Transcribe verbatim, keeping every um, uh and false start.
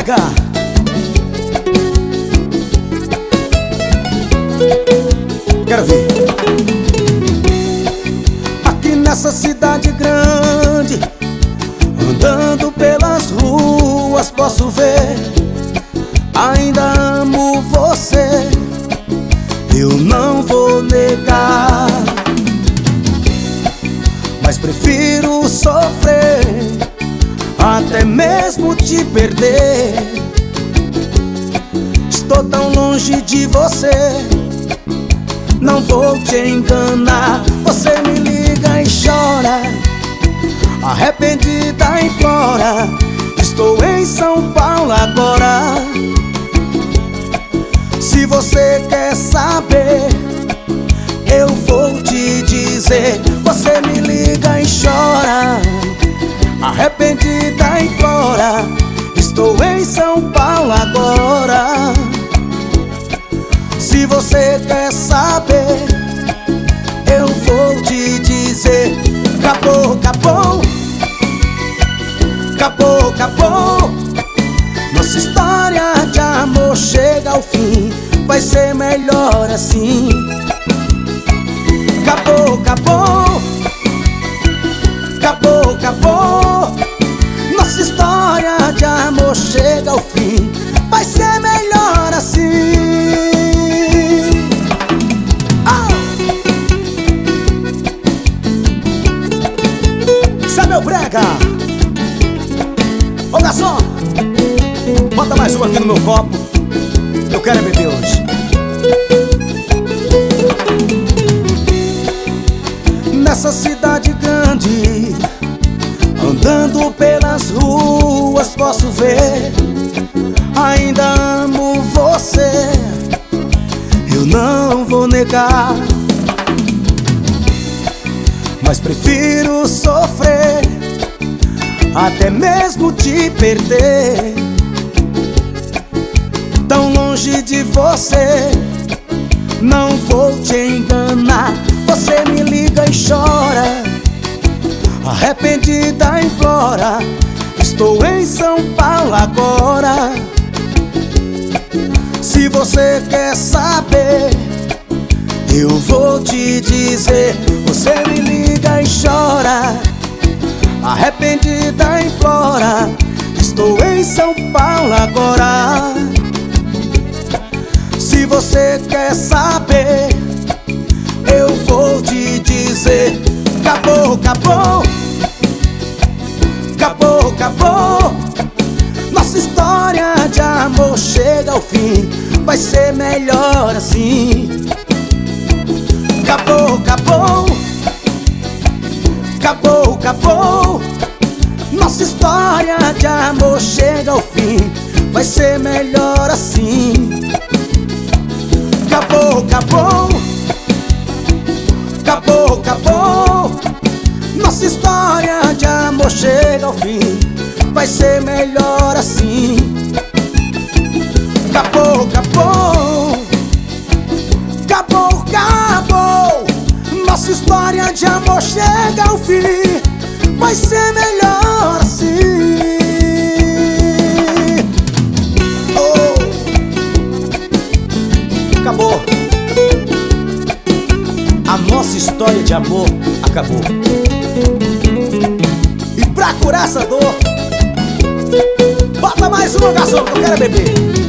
Brega. Quero ver. Aqui nessa cidade grande, andando pelas ruas, posso ver. Ainda amo você, eu não vou negar. Mas prefiro sofrer, até mesmo te perder. Estou tão longe de você, não vou te enganar. Você me liga e chora, arrependida implora. Estou em São Paulo agora. Se você quer saber, eu vou te dizer. Você me liga e chora, arrependida implora. Estou em São Paulo agora. Se você quer saber, eu vou te dizer. Acabou, acabou, acabou, acabou. Nossa história de amor chega ao fim, vai ser melhor assim. Acabou, acabou, acabou, acabou. Nossa história de amor chega ao fim, vai ser melhor assim. Isso é meu Brega. Ô garçom, bota mais uma aqui no meu copo, eu quero é beber hoje. Nessa cidade grande, andando pelas ruas, posso ver. Ainda amo você, eu não vou negar. Mas prefiro sofrer, até mesmo te perder. Tão longe de você, não vou te enganar. Você me liga e chora, arrependida implora. Estou em São Paulo agora. Se você quer saber, eu vou te dizer. Você me liga e chora, arrependida implora. Estou em São Paulo agora. Se você quer saber, eu vou te dizer. Acabou, acabou, acabou, acabou. Nossa história de amor chega ao fim, vai ser melhor assim. Acabou, acabou, acabou, acabou. Nossa história de amor chega ao fim, vai ser melhor assim. Acabou, acabou, acabou, acabou. Nossa história de amor chega ao fim, vai ser melhor assim. Acabou, acabou, acabou, acabou. Nossa história de amor chega ao fim, vai ser melhor assim. Oh, acabou. A nossa história de amor acabou. E pra curar essa dor, bota mais uma, garçom, que eu quero beber.